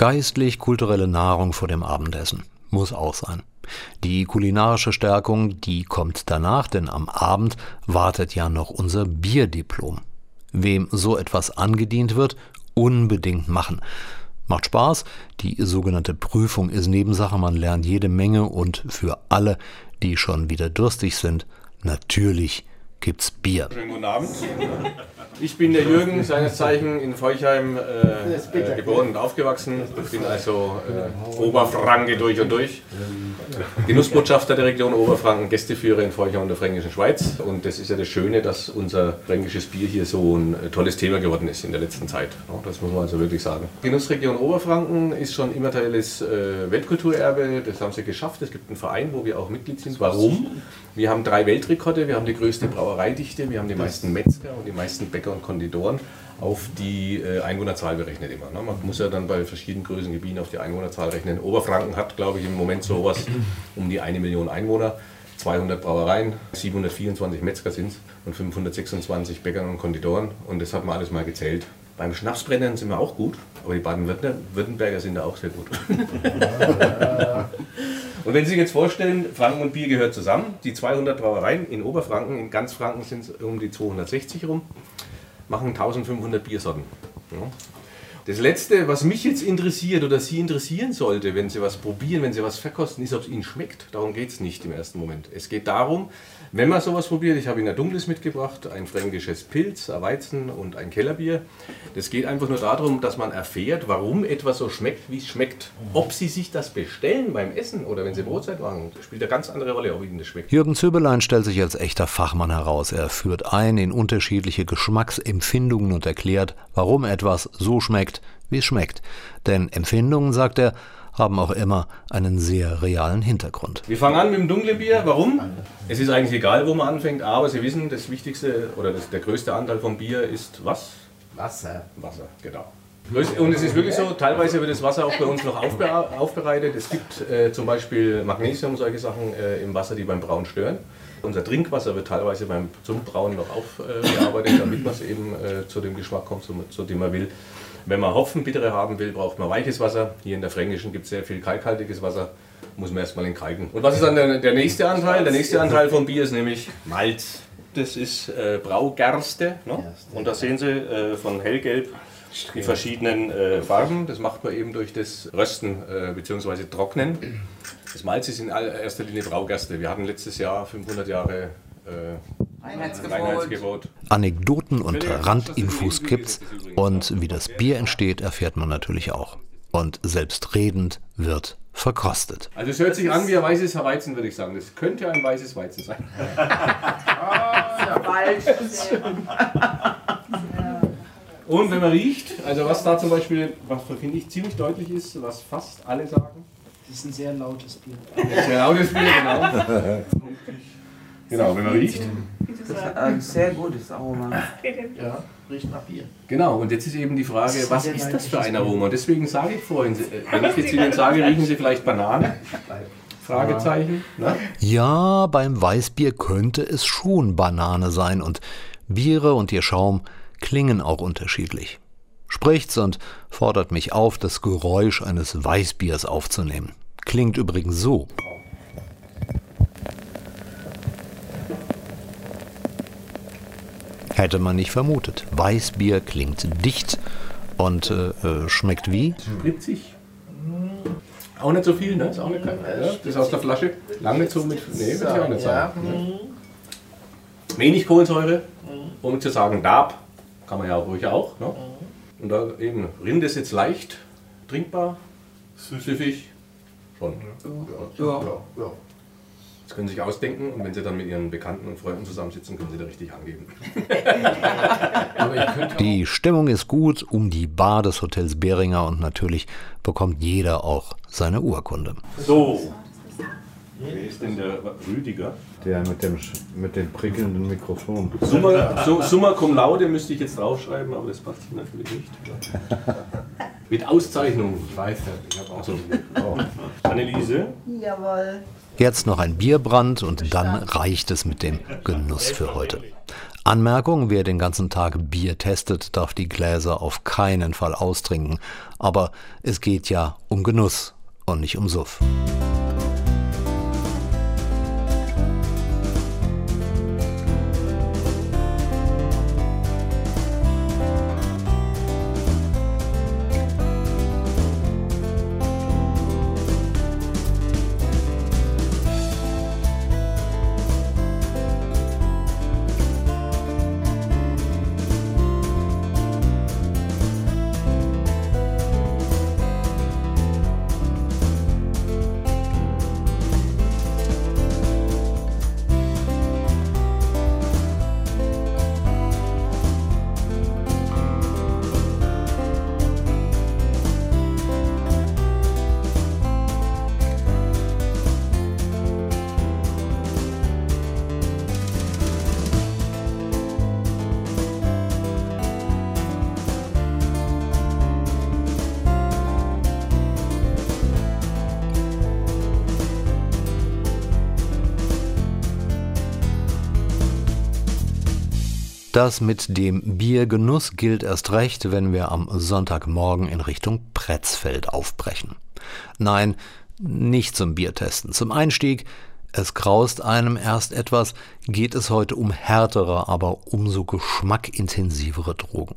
Geistlich-kulturelle Nahrung vor dem Abendessen. Muss auch sein. Die kulinarische Stärkung, die kommt danach, denn am Abend wartet ja noch unser Bierdiplom. Wem so etwas angedient wird, unbedingt machen. Macht Spaß, die sogenannte Prüfung ist Nebensache, man lernt jede Menge und für alle, die schon wieder durstig sind, natürlich gibt's Bier. Schönen guten Abend. Ich bin der Jürgen, seines Zeichen in Forchheim äh, äh, geboren und aufgewachsen. Ich bin also äh, Oberfranke durch und durch. Genussbotschafter der Region Oberfranken, Gästeführer in Forchheim und der Fränkischen Schweiz. Und das ist ja das Schöne, dass unser fränkisches Bier hier so ein äh, tolles Thema geworden ist in der letzten Zeit. Ja, das muss man also wirklich sagen. Die Genussregion Oberfranken ist schon immaterielles äh, Weltkulturerbe. Das haben sie geschafft. Es gibt einen Verein, wo wir auch Mitglied sind. Warum? Wir haben drei Weltrekorde. Wir haben die größte Brauereidichte. Wir haben die meisten Metzger und die meisten Bäcker und Konditoren auf die äh, Einwohnerzahl berechnet immer. Ne? Man muss ja dann bei verschiedenen Größengebieten auf die Einwohnerzahl rechnen. Oberfranken hat, glaube ich, im Moment sowas um die eine Million Einwohner, zweihundert Brauereien, siebenhundertvierundzwanzig Metzger sind es und fünfhundertsechsundzwanzig Bäcker und Konditoren und das hat man alles mal gezählt. Beim Schnapsbrennen sind wir auch gut, aber die Baden-Württemberger sind da auch sehr gut. Und wenn Sie sich jetzt vorstellen, Franken und Bier gehört zusammen, die zweihundert Brauereien in Oberfranken, in ganz Franken sind es um die zweihundertsechzig rum, machen eintausendfünfhundert Biersorten. Ja. Das Letzte, was mich jetzt interessiert oder Sie interessieren sollte, wenn Sie was probieren, wenn Sie was verkosten, ist, ob es Ihnen schmeckt. Darum geht es nicht im ersten Moment. Es geht darum, wenn man sowas probiert, ich habe Ihnen ein dunkles mitgebracht, ein fränkisches Pilz, ein Weizen und ein Kellerbier. Das geht einfach nur darum, dass man erfährt, warum etwas so schmeckt, wie es schmeckt. Ob Sie sich das bestellen beim Essen oder wenn Sie Brotzeit machen, spielt eine ganz andere Rolle, ob Ihnen das schmeckt. Jürgen Zöberlein stellt sich als echter Fachmann heraus. Er führt ein in unterschiedliche Geschmacksempfindungen und erklärt, warum etwas so schmeckt, wie es schmeckt. Denn Empfindungen, sagt er, haben auch immer einen sehr realen Hintergrund. Wir fangen an mit dem dunklen Bier. Warum? Es ist eigentlich egal, wo man anfängt, aber Sie wissen, das Wichtigste oder das, der größte Anteil vom Bier ist was? Wasser. Wasser, genau. Und es ist wirklich so, teilweise wird das Wasser auch bei uns noch aufbereitet. Es gibt äh, zum Beispiel Magnesium, solche Sachen äh, im Wasser, die beim Brauen stören. Unser Trinkwasser wird teilweise beim, zum Brauen noch aufgearbeitet, damit man eben äh, zu dem Geschmack kommt, zu, zu dem man will. Wenn man Hopfenbittere haben will, braucht man weiches Wasser. Hier in der Fränkischen gibt es sehr viel kalkhaltiges Wasser. Muss man erstmal entkalken. Und was ist dann der, der nächste Anteil? Der nächste Anteil vom Bier ist nämlich Malz. Das ist äh, Braugerste. Ne? Und da sehen Sie äh, von hellgelb die verschiedenen äh, Farben. Das macht man eben durch das Rösten äh, bzw. Trocknen. Das Malz ist in erster Linie Braugerste. Wir hatten letztes Jahr fünfhundert Jahre äh, Einheitsgebot. Anekdoten und Randinfos gibt's und wie das Bier entsteht, erfährt man natürlich auch. Und selbstredend wird verkostet. Also es hört sich an wie ein weißes Weizen, würde ich sagen. Das könnte ein weißes Weizen sein. Und wenn man riecht, also was da zum Beispiel, was finde ich ziemlich deutlich ist, was fast alle sagen. Das ist ein sehr lautes Bier. Ein sehr lautes Bier, genau. Genau, wenn man riecht. Das ist ein sehr gutes Aroma. Ja, riecht nach Bier. Genau, und jetzt ist eben die Frage, was ist das für ein Aroma? Und deswegen sage ich vorhin, wenn ich jetzt Ihnen sage, riechen Sie vielleicht Banane? Fragezeichen. Na? Ja, beim Weißbier könnte es schon Banane sein und Biere und ihr Schaum klingen auch unterschiedlich. Spricht's und fordert mich auf, das Geräusch eines Weißbiers aufzunehmen. Klingt übrigens so. Hätte man nicht vermutet. Weißbier klingt dicht und äh, schmeckt wie? Spritzig. Auch nicht so viel, ne? Ist auch nicht kein, ja, das ist aus der Flasche. Lang nicht so mit. Nee, wird ja auch nicht sein. Ne? Wenig Kohlensäure, um zu sagen, Darb, kann man ja ruhig auch. Ne? Und da eben, Rind ist jetzt leicht, trinkbar, süffig, schon. Ja. Ja. Ja. Das können Sie sich ausdenken und wenn Sie dann mit Ihren Bekannten und Freunden zusammensitzen, können Sie da richtig angeben. Die Stimmung ist gut um die Bar des Hotels Beringer und natürlich bekommt jeder auch seine Urkunde. So, wer ist denn der Rüdiger? Der mit dem, mit dem prickelnden Mikrofon. Summa, so, Summa cum laude müsste ich jetzt draufschreiben, aber das passt hier natürlich nicht. Mit Auszeichnung. Ich weiß ja, ich habe auch so. Oh. Anneliese? Jawohl. Jetzt noch ein Bierbrand und dann reicht es mit dem Genuss für heute. Anmerkung: Wer den ganzen Tag Bier testet, darf die Gläser auf keinen Fall austrinken. Aber es geht ja um Genuss und nicht um Suff. Das mit dem Biergenuss gilt erst recht, wenn wir am Sonntagmorgen in Richtung Pretzfeld aufbrechen. Nein, nicht zum Biertesten. Zum Einstieg, es graust einem erst etwas, geht es heute um härtere, aber umso geschmackintensivere Drogen.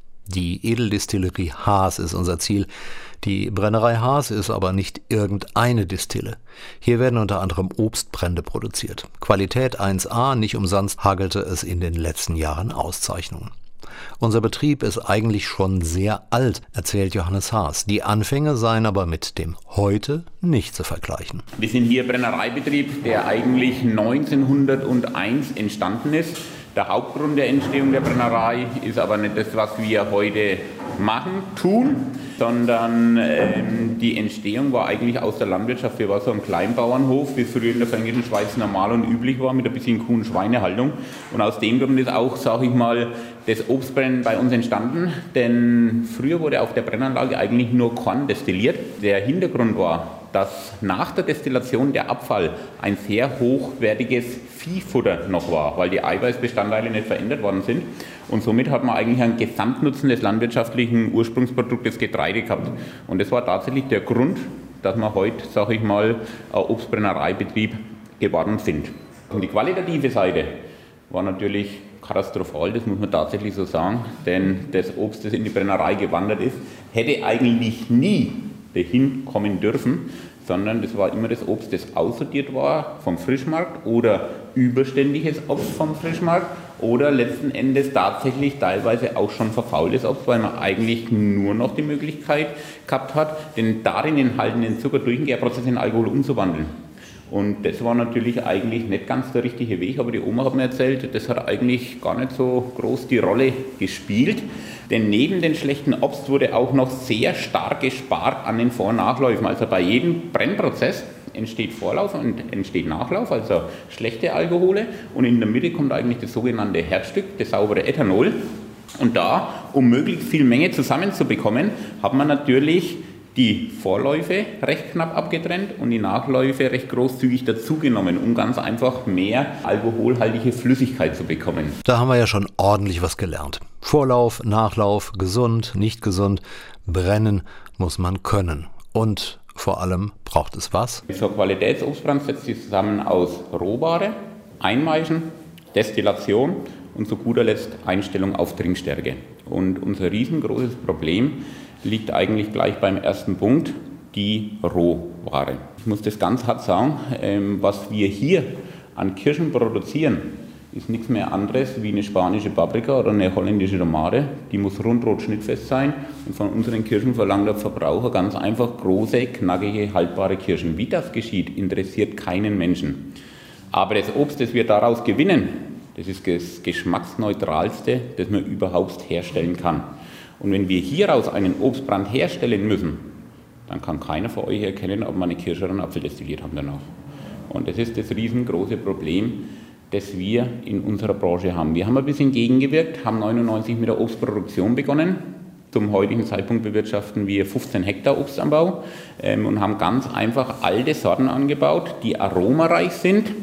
Die Edeldistillerie Haas ist unser Ziel. Die Brennerei Haas ist aber nicht irgendeine Distille. Hier werden unter anderem Obstbrände produziert. Qualität eins A, nicht umsonst hagelte es in den letzten Jahren Auszeichnungen. Unser Betrieb ist eigentlich schon sehr alt, erzählt Johannes Haas. Die Anfänge seien aber mit dem Heute nicht zu vergleichen. Wir sind hier Brennereibetrieb, der eigentlich neunzehnhunderteins entstanden ist. Der Hauptgrund der Entstehung der Brennerei ist aber nicht das, was wir heute machen, tun, sondern ähm, die Entstehung war eigentlich aus der Landwirtschaft. Wir waren so ein Kleinbauernhof, wie es früher in der Fränkischen Schweiz normal und üblich war, mit ein bisschen Kuh- und Schweinehaltung. Und aus dem Grund ist auch, sage ich mal, das Obstbrennen bei uns entstanden, denn früher wurde auf der Brennanlage eigentlich nur Korn destilliert. Der Hintergrund war, dass nach der Destillation der Abfall ein sehr hochwertiges Viehfutter noch war, weil die Eiweißbestandteile nicht verändert worden sind. Und somit hat man eigentlich einen Gesamtnutzen des landwirtschaftlichen Ursprungsproduktes Getreide gehabt. Und das war tatsächlich der Grund, dass wir heute, sage ich mal, ein Obstbrennereibetrieb geworden sind. Und die qualitative Seite war natürlich katastrophal, das muss man tatsächlich so sagen, denn das Obst, das in die Brennerei gewandert ist, hätte eigentlich nie dahin kommen dürfen, sondern das war immer das Obst, das aussortiert war vom Frischmarkt oder überständiges Obst vom Frischmarkt oder letzten Endes tatsächlich teilweise auch schon verfaultes Obst, weil man eigentlich nur noch die Möglichkeit gehabt hat, den darin enthaltenen Zucker durch den Gärprozess in Alkohol umzuwandeln. Und das war natürlich eigentlich nicht ganz der richtige Weg, aber die Oma hat mir erzählt, das hat eigentlich gar nicht so groß die Rolle gespielt. Denn neben den schlechten Obst wurde auch noch sehr stark gespart an den Vor- und Nachläufen. Also bei jedem Brennprozess entsteht Vorlauf und entsteht Nachlauf, also schlechte Alkohole. Und in der Mitte kommt eigentlich das sogenannte Herzstück, das saubere Ethanol. Und da, um möglichst viel Menge zusammenzubekommen, hat man natürlich die Vorläufe recht knapp abgetrennt und die Nachläufe recht großzügig dazugenommen, um ganz einfach mehr alkoholhaltige Flüssigkeit zu bekommen. Da haben wir ja schon ordentlich was gelernt. Vorlauf, Nachlauf, gesund, nicht gesund, brennen muss man können. Und vor allem braucht es was? So ein Qualitätsobstbrand setzt sich zusammen aus Rohware, Einmeischen, Destillation und zu guter Letzt Einstellung auf Trinkstärke. Und unser riesengroßes Problem liegt eigentlich gleich beim ersten Punkt, die Rohware. Ich muss das ganz hart sagen, was wir hier an Kirschen produzieren, ist nichts mehr anderes wie eine spanische Paprika oder eine holländische Tomate. Die muss rundrot schnittfest sein und von unseren Kirschen verlangt der Verbraucher ganz einfach große, knackige, haltbare Kirschen. Wie das geschieht, interessiert keinen Menschen. Aber das Obst, das wir daraus gewinnen, das ist das geschmacksneutralste, das man überhaupt herstellen kann. Und wenn wir hieraus einen Obstbrand herstellen müssen, dann kann keiner von euch erkennen, ob wir eine Kirsche oder einen Apfel destilliert haben danach. Und das ist das riesengroße Problem, das wir in unserer Branche haben. Wir haben ein bisschen gegengewirkt, haben neunundneunzig mit der Obstproduktion begonnen. Zum heutigen Zeitpunkt bewirtschaften wir fünfzehn Hektar Obstanbau ähm, und haben ganz einfach alte Sorten angebaut, die aromareich sind,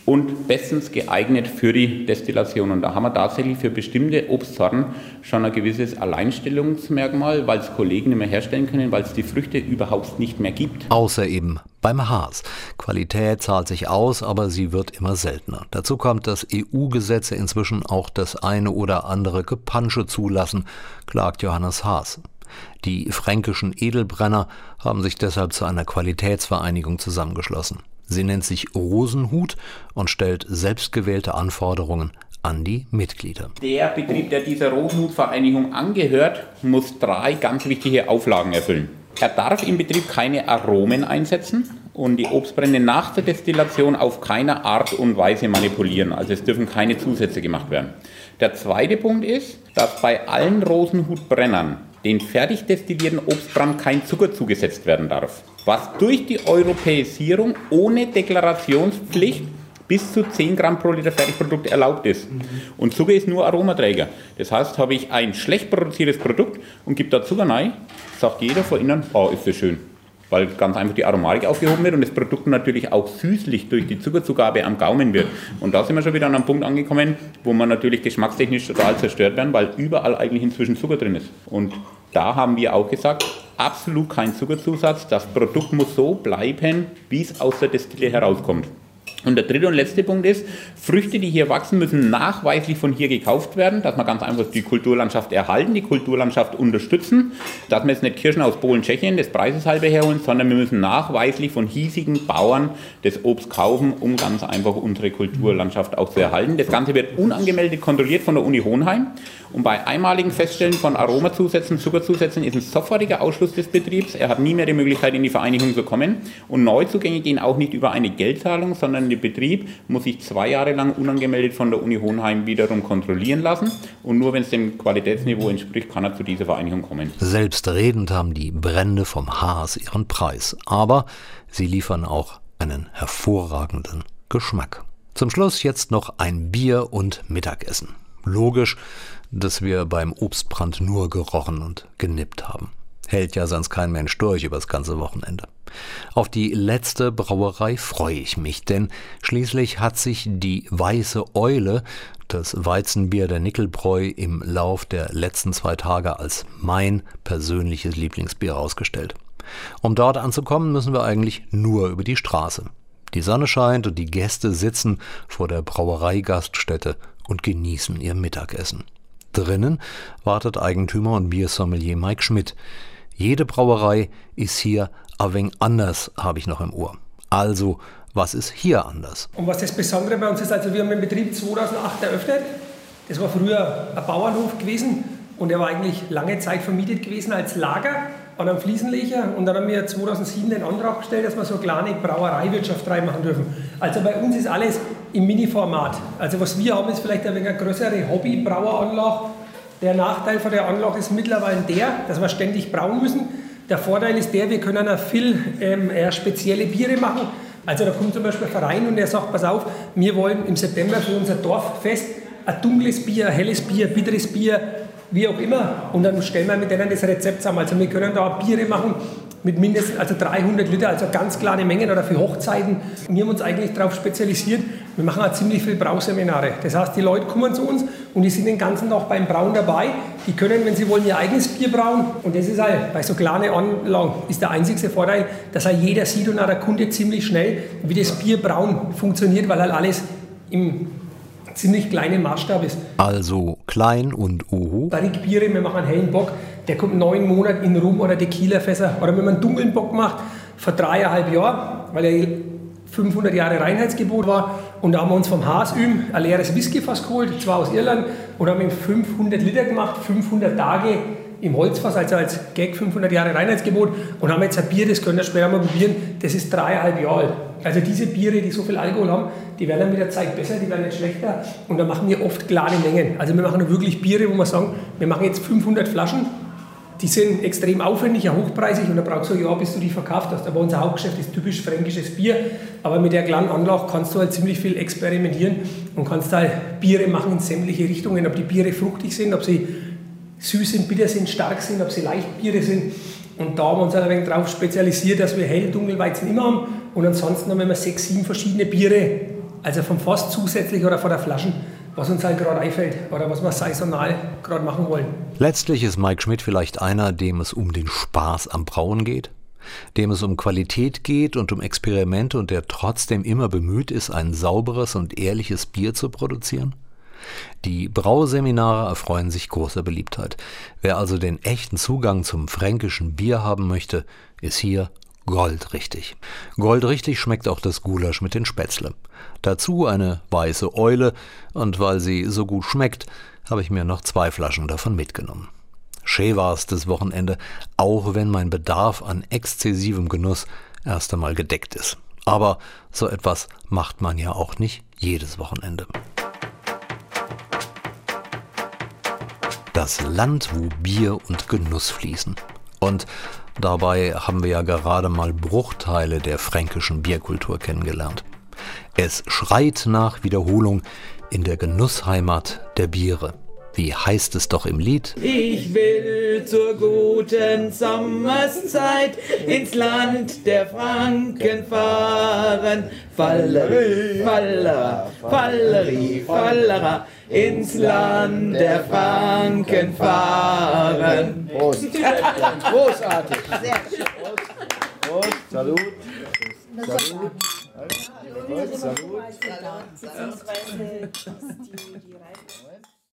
und bestens geeignet für die Destillation. Und da haben wir tatsächlich für bestimmte Obstsorten schon ein gewisses Alleinstellungsmerkmal, weil es Kollegen nicht mehr herstellen können, weil es die Früchte überhaupt nicht mehr gibt. Außer eben beim Haas. Qualität zahlt sich aus, aber sie wird immer seltener. Dazu kommt, dass E U-Gesetze inzwischen auch das eine oder andere Gepansche zulassen, klagt Johannes Haas. Die fränkischen Edelbrenner haben sich deshalb zu einer Qualitätsvereinigung zusammengeschlossen. Sie nennt sich Rosenhut und stellt selbstgewählte Anforderungen an die Mitglieder. Der Betrieb, der dieser Rosenhut-Vereinigung angehört, muss drei ganz wichtige Auflagen erfüllen. Er darf im Betrieb keine Aromen einsetzen und die Obstbrände nach der Destillation auf keine Art und Weise manipulieren. Also es dürfen keine Zusätze gemacht werden. Der zweite Punkt ist, dass bei allen Rosenhutbrennern den fertig destillierten Obstbrand kein Zucker zugesetzt werden darf, was durch die Europäisierung ohne Deklarationspflicht bis zu zehn Gramm pro Liter Fertigprodukt erlaubt ist. Und Zucker ist nur Aromaträger. Das heißt, habe ich ein schlecht produziertes Produkt und gebe da Zucker rein, sagt jeder vor innen, oh, ist das schön. Weil ganz einfach die Aromatik aufgehoben wird und das Produkt natürlich auch süßlich durch die Zuckerzugabe am Gaumen wird. Und da sind wir schon wieder an einem Punkt angekommen, wo man natürlich geschmackstechnisch total zerstört werden, weil überall eigentlich inzwischen Zucker drin ist. Und da haben wir auch gesagt, absolut kein Zuckerzusatz, das Produkt muss so bleiben, wie es aus der Destille herauskommt. Und der dritte und letzte Punkt ist, Früchte, die hier wachsen, müssen nachweislich von hier gekauft werden, dass wir ganz einfach die Kulturlandschaft erhalten, die Kulturlandschaft unterstützen, dass wir jetzt nicht Kirschen aus Polen, Tschechien des Preises halber herholen, sondern wir müssen nachweislich von hiesigen Bauern das Obst kaufen, um ganz einfach unsere Kulturlandschaft auch zu erhalten. Das Ganze wird unangemeldet kontrolliert von der Uni Hohenheim und bei einmaligen Feststellen von Aromazusätzen, Zuckerzusätzen ist ein sofortiger Ausschluss des Betriebs. Er hat nie mehr die Möglichkeit, in die Vereinigung zu kommen und Neuzugänge gehen auch nicht über eine Geldzahlung, sondern der Betrieb muss sich zwei Jahre lang unangemeldet von der Uni Hohenheim wiederum kontrollieren lassen und nur wenn es dem Qualitätsniveau entspricht, kann er zu dieser Vereinigung kommen. Selbstredend haben die Brände vom Haas ihren Preis, aber sie liefern auch einen hervorragenden Geschmack. Zum Schluss jetzt noch ein Bier und Mittagessen. Logisch, dass wir beim Obstbrand nur gerochen und genippt haben. Hält ja sonst kein Mensch durch über das ganze Wochenende. Auf die letzte Brauerei freue ich mich, denn schließlich hat sich die Weiße Eule, das Weizenbier der Nickelbräu, im Lauf der letzten zwei Tage als mein persönliches Lieblingsbier herausgestellt. Um dort anzukommen, müssen wir eigentlich nur über die Straße. Die Sonne scheint und die Gäste sitzen vor der Brauereigaststätte und genießen ihr Mittagessen. Drinnen wartet Eigentümer und Biersommelier Mike Schmidt. Jede Brauerei ist hier ein wenig anders, habe ich noch im Ohr. Also, was ist hier anders? Und was das Besondere bei uns ist, also wir haben den Betrieb zweitausendacht eröffnet. Das war früher ein Bauernhof gewesen und er war eigentlich lange Zeit vermietet gewesen als Lager an einem Fliesenleger. Und dann haben wir zweitausendsieben den Antrag gestellt, dass wir so eine kleine Brauereiwirtschaft reinmachen dürfen. Also bei uns ist alles im Mini-Format. Also was wir haben, ist vielleicht ein wenig eine größere Hobby-Braueranlage. Der Nachteil von der Anlage ist mittlerweile der, dass wir ständig brauen müssen. Der Vorteil ist der, wir können auch viel ähm, eher spezielle Biere machen. Also da kommt zum Beispiel ein Verein und der sagt, pass auf, wir wollen im September für unser Dorffest ein dunkles Bier, ein helles Bier, bitteres Bier, wie auch immer. Und dann stellen wir mit denen das Rezept zusammen. Also wir können da Biere machen mit mindestens also dreihundert Liter, also ganz kleine Mengen oder für Hochzeiten. Wir haben uns eigentlich darauf spezialisiert, wir machen auch ziemlich viele Brauseminare. Das heißt, die Leute kommen zu uns und die sind den ganzen Tag beim Brauen dabei. Die können, wenn sie wollen, ihr eigenes Bier brauen. Und das ist halt, bei so kleinen Anlagen ist der einzige Vorteil, dass halt jeder sieht und auch der Kunde ziemlich schnell, wie das Bierbrauen funktioniert, weil halt alles im ziemlich kleinen Maßstab ist. Also klein und uhu. Barrikbiere, wir machen einen hellen Bock, der kommt neun Monate in Rum- oder Tequila-Fässer. Oder wenn man einen dunklen Bock macht, vor dreieinhalb Jahren, weil er fünfhundert Jahre Reinheitsgebot war. Und da haben wir uns vom Haasüm ein leeres Whiskyfass geholt, zwar aus Irland, und haben ihm fünfhundert Liter gemacht, fünfhundert Tage im Holzfass, also als Gag fünfhundert Jahre Reinheitsgebot. Und haben jetzt ein Bier, das könnt ihr später mal probieren, das ist dreieinhalb Jahre alt. Also diese Biere, die so viel Alkohol haben, die werden dann mit der Zeit besser, die werden nicht schlechter. Und da machen wir oft kleine Mengen. Also wir machen wirklich Biere, wo wir sagen, wir machen jetzt fünfhundert Flaschen. Die sind extrem aufwendig, auch hochpreisig und da brauchst du ein Jahr, bis du die verkauft hast. Aber unser Hauptgeschäft ist typisch fränkisches Bier. Aber mit der kleinen Anlage kannst du halt ziemlich viel experimentieren und kannst halt Biere machen in sämtliche Richtungen. Ob die Biere fruchtig sind, ob sie süß sind, bitter sind, stark sind, ob sie Leichtbiere sind. Und da haben wir uns ein wenig darauf spezialisiert, dass wir hell, dunkel, Weizen immer haben. Und ansonsten haben wir immer sechs, sieben verschiedene Biere Also vom Fass zusätzlich oder von der Flaschen, was uns halt gerade einfällt oder was wir saisonal gerade machen wollen. Letztlich ist Mike Schmidt vielleicht einer, dem es um den Spaß am Brauen geht, dem es um Qualität geht und um Experimente und der trotzdem immer bemüht ist, ein sauberes und ehrliches Bier zu produzieren? Die Brauseminare erfreuen sich großer Beliebtheit. Wer also den echten Zugang zum fränkischen Bier haben möchte, ist hier goldrichtig. Goldrichtig schmeckt auch das Gulasch mit den Spätzle. Dazu eine weiße Eule und weil sie so gut schmeckt, habe ich mir noch zwei Flaschen davon mitgenommen. Schön war's das Wochenende, auch wenn mein Bedarf an exzessivem Genuss erst einmal gedeckt ist. Aber so etwas macht man ja auch nicht jedes Wochenende. Das Land, wo Bier und Genuss fließen. Und dabei haben wir ja gerade mal Bruchteile der fränkischen Bierkultur kennengelernt. Es schreit nach Wiederholung in der Genussheimat der Biere. Wie heißt es doch im Lied? Ich will zur guten Sommerszeit ins Land der Franken fahren. Falleri, Fallera, Falleri, Fallera, ins Land der Franken fahren. Prost. Großartig. Prost. Salut. Salut. Salut. Salut.